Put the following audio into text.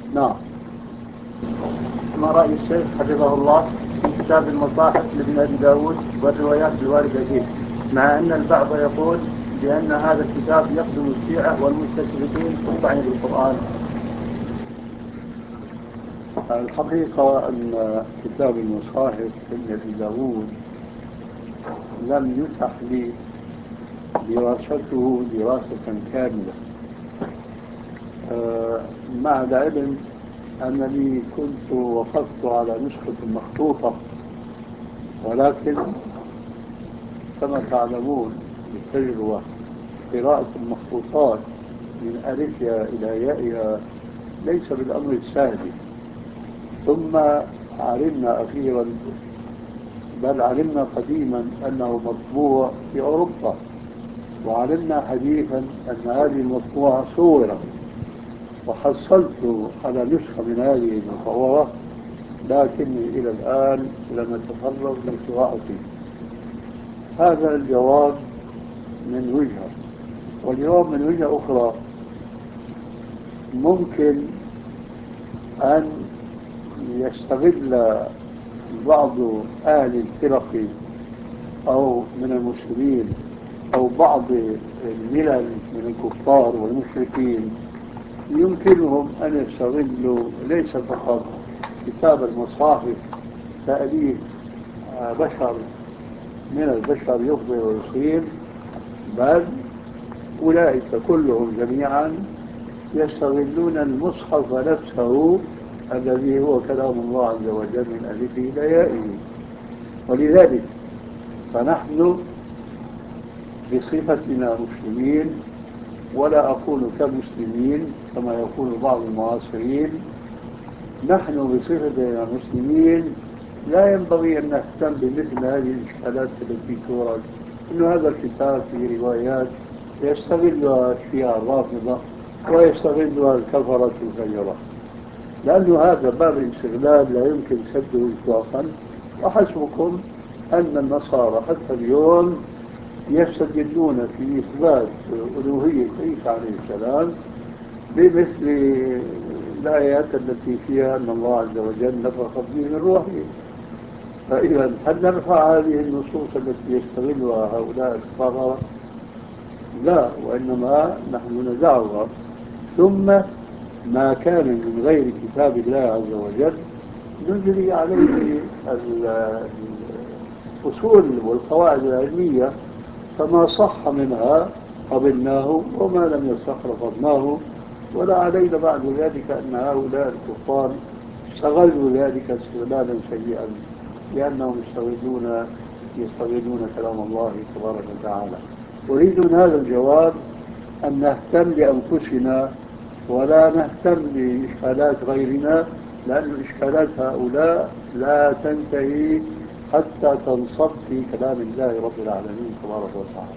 نعم. ما رأي الشيخ حفظه الله في كتاب المصاحف لابن أبي داود والروايات الواردة فيه، مع أن البعض يقول بأن هذا الكتاب يخدم الشيعة والمستشرقين في الطعن بالقرآن؟ الحقيقة أن كتاب المصاحف لابن أبي داود لم يتح لي دراسته دراسة كاملة، مع العلم أنني كنت وقفت على نسخة مخطوطة، ولكن كما تعلمون بالتجربة قراءة المخطوطات من ألفها إلى يائها ليس بالأمر السهل. ثم علمنا أخيرا، بل علمنا قديما أنه مطبوع في أوروبا، وعلمنا حديثا أن هذه المطبوعة صورت، وحصلت على نسخة من هذه المصورة، لكني إلى الآن لم أتفرغ لقراءته. هذا الجواب من وجهة، والجواب من وجهة أخرى. ممكن أن يستغل بعض أهل الفرق أو من المسلمين أو بعض الملل من الكفار والمشركين، يمكنهم أن يستغلوا ليس فقط كتاب المصاحف تأليف بشر من البشر يخبر ويصيب، بل أولئك كلهم جميعا يستغلون المصحف نفسه الذي هو كلام الله عز وجل من ألفه إلى يائه. ولذلك فنحن بصفتنا مسلمين، ولا أقول كمسلمين كما يقول بعض المعاصرين، نحن بصفتنا مسلمين لا ينبغي أن نهتم بمثل هذه الإشكالات التي تورد، إنه هذا الكتاب في روايات يستغلها الشيعة الرافضة ويستغلها الكفرة الفجرة، لأن هذا باب الاستغلال لا يمكن سده إطلاقا. وحسبكم أن النصارى حتى اليوم يستدلون في إثبات ألوهية عيسى عليه السلام بمثل الآيات التي فيها أن الله عز وجل نفخ فيه من روحه. فإذا هل نرفع هذه النصوص التي يستغلها هؤلاء الكفار؟ لا، وإنما نحن ندعوها. ثم ما كان من غير كتاب الله عز وجل نجري عليه الأصول والقواعد العلمية، فما صح منها قبلناه وما لم يصح رفضناه. ولا علينا بعد ذلك أن هؤلاء الكفار استغلوا ذلك استغلالا سيئا، لأنهم يستغلون كلام الله تبارك وتعالى. أريد من هذا الجواب أن نهتم لأنفسنا ولا نهتم بإشكالات غيرنا، لأن إشكالات هؤلاء لا تنتهي حتى تنصب في كلام الله رب العالمين تبارك وتعالى.